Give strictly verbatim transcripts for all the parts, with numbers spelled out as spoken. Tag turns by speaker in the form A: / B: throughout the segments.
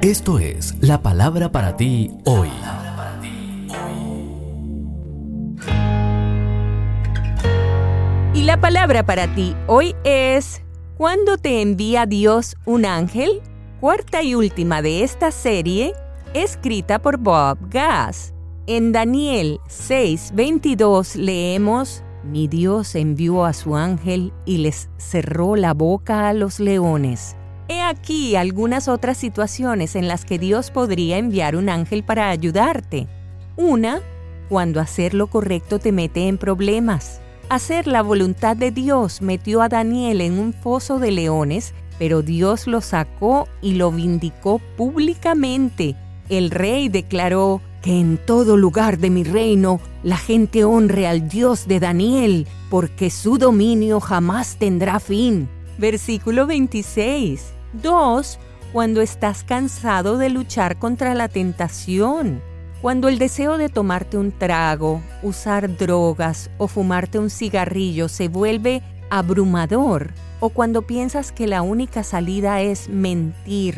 A: Esto es la palabra para ti hoy.
B: Y la palabra para ti hoy es: ¿cuándo te envía Dios un ángel? Cuarta y última de esta serie, escrita por Bob Gass. En Daniel seis veintidós leemos: Mi Dios envió a su ángel y les cerró la boca a los leones. He aquí algunas otras situaciones en las que Dios podría enviar un ángel para ayudarte. Una, cuando hacer lo correcto te mete en problemas. Hacer la voluntad de Dios metió a Daniel en un foso de leones, pero Dios lo sacó y lo vindicó públicamente. El rey declaró: que en todo lugar de mi reino la gente honre al Dios de Daniel, porque su dominio jamás tendrá fin. Versículo veintiséis. Dos, cuando estás cansado de luchar contra la tentación. Cuando el deseo de tomarte un trago, usar drogas o fumarte un cigarrillo se vuelve abrumador, o cuando piensas que la única salida es mentir.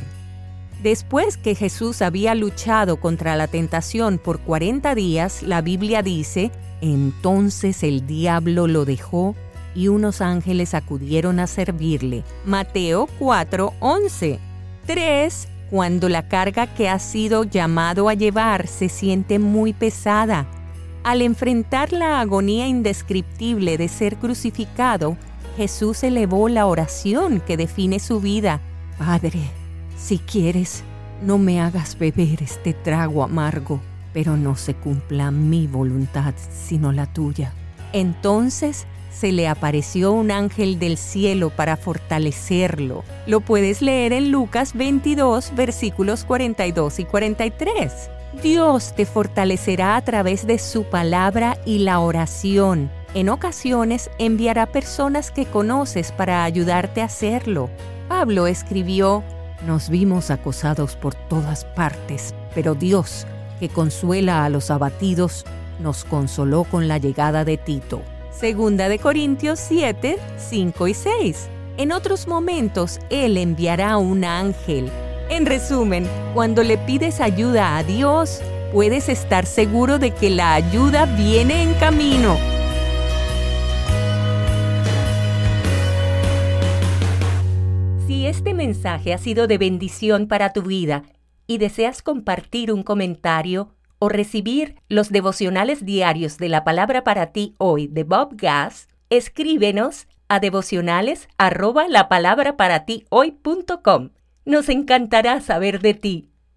B: Después que Jesús había luchado contra la tentación por cuarenta días, la Biblia dice: entonces el diablo lo dejó y unos ángeles acudieron a servirle. Mateo cuatro once. Tres. Cuando la carga que has sido llamado a llevar se siente muy pesada. Al enfrentar la agonía indescriptible de ser crucificado, Jesús elevó la oración que define su vida: Padre, si quieres, no me hagas beber este trago amargo, pero no se cumpla mi voluntad, sino la tuya. Entonces se le apareció un ángel del cielo para fortalecerlo. Lo puedes leer en Lucas veintidós, versículos cuarenta y dos y cuarenta y tres. Dios te fortalecerá a través de su palabra y la oración. En ocasiones enviará personas que conoces para ayudarte a hacerlo. Pablo escribió: Nos vimos acosados por todas partes, pero Dios, que consuela a los abatidos, nos consoló con la llegada de Tito. Segunda de Corintios siete, cinco y seis. En otros momentos, Él enviará un ángel. En resumen, cuando le pides ayuda a Dios, puedes estar seguro de que la ayuda viene en camino. Si este mensaje ha sido de bendición para tu vida y deseas compartir un comentario o recibir los devocionales diarios de la palabra para ti hoy de Bob Gass, escríbenos a devocionales arroba la palabra para ti hoy punto com. Nos encantará saber de ti.